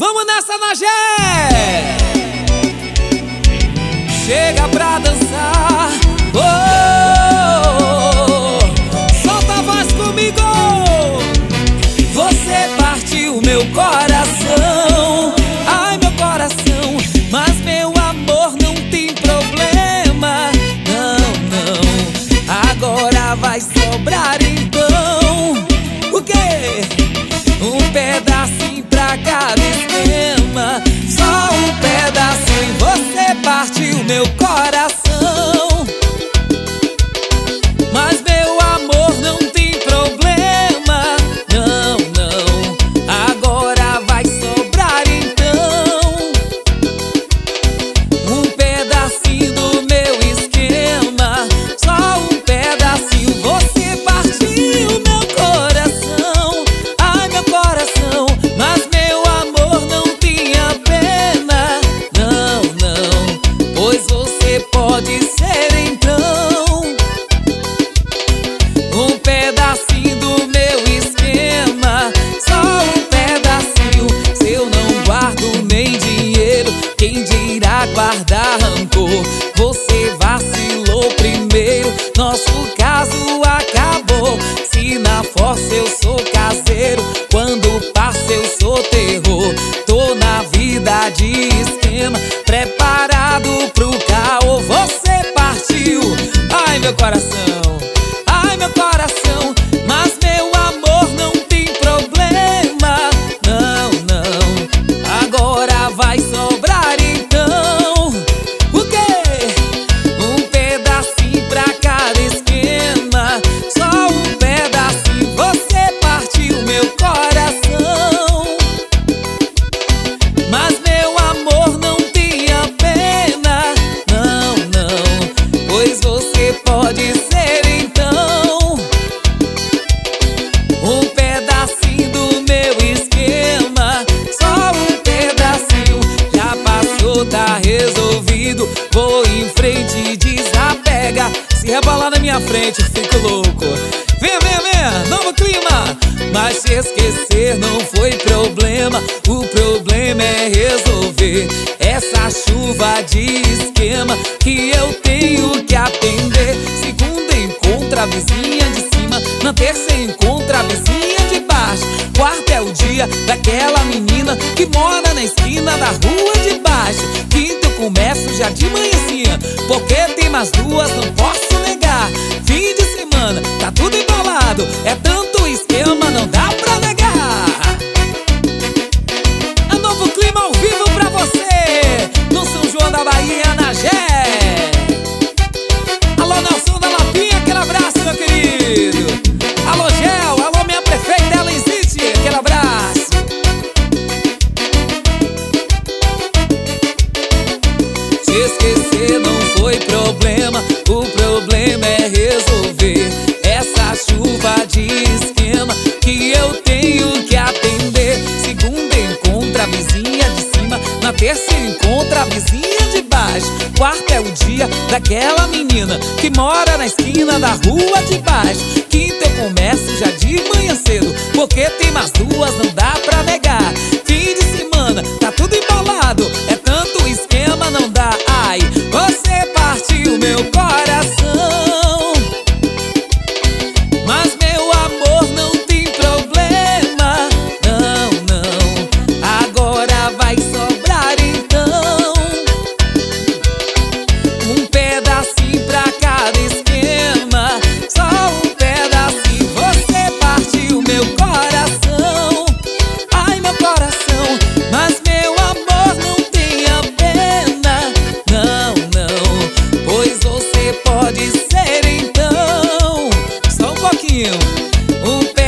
Vamos nessa, Nagé! Chega pra dançar, oh, solta a voz comigo. Você partiu meu coração, ai meu coração, mas meu amor não tem problema. Não, não, agora vai sobrar então o quê? Um pedacinho pra cada esquema, só um pedacinho. Você partiu meu coração, mas meu amor não tem problema. Não, não, agora vai sobrar então um pedacinho do meu esquema, só um pedacinho. Você partiu meu coração, ai meu coração, mas meu amor não tinha pena. Não, não, pois você pode ser então um pedacinho do meu esquema, só um pedacinho. Se eu não guardo nem dinheiro, quem dirá guardar rancor? Você vacilou primeiro, nosso caso acabou. Se na força eu sou caseiro, quando passa eu sou terror. Tô na vida de esquema, preparado pro caô. Você partiu, ai meu coração, ai meu coração, mas meu amor não tem problema. Não, não, agora vai sobrar então o quê? Um pedacinho pra cada esquema, só um pedacinho. Você partiu meu coração, mas meu amor não tinha pena. Não, não, pois você pode ser então um pedacinho do meu esquema, só um pedacinho. Já passou, tá resolvido, vou em frente e desapega. Se rebolar na minha frente eu fico louco. Venha, venha, venha, novo clima. Mas se esquecer não foi problema, o problema é resolver essa chuva de esquema que eu tenho que atender. Segunda encontra a vizinha de cima, na terça encontra a vizinha de baixo. Quarta é o dia daquela menina que mora na esquina da rua de baixo. Quinta eu começo já de manhãzinha, porque tem mais duas, não posso negar. Fim de semana, tá tudo embalado, é tanto esquema, não dá pra negar. É novo clima ao vivo pra você, no São João da Bahia, Nagé. Alô Nelson da Lapinha, aquele abraço meu querido. Alô Gel, alô minha prefeita Elenzite, aquele abraço. Se esquecer não foi problema, o problema é resolver essa chuva de esquema que eu tenho que atender. Segunda encontra a vizinha de cima, na terça encontra a vizinha de baixo. Quarta é o dia daquela menina que mora na esquina da rua de baixo. Quinta eu começo já de manhã cedo, porque tem mais duas, não dá pra negar. Fim de semana, tá tudo embalado, é tanto esquema, não dá. Ai, você partiu meu coração, mas meu amor não tem problema. Não, não, agora vai sobrar então um pedacinho pra cada esquema, só um pedacinho. Você partiu meu coração, ai meu coração, mas meu amor não tenha pena. Não, não, pois você pode ser então só um pouquinho um pedacinho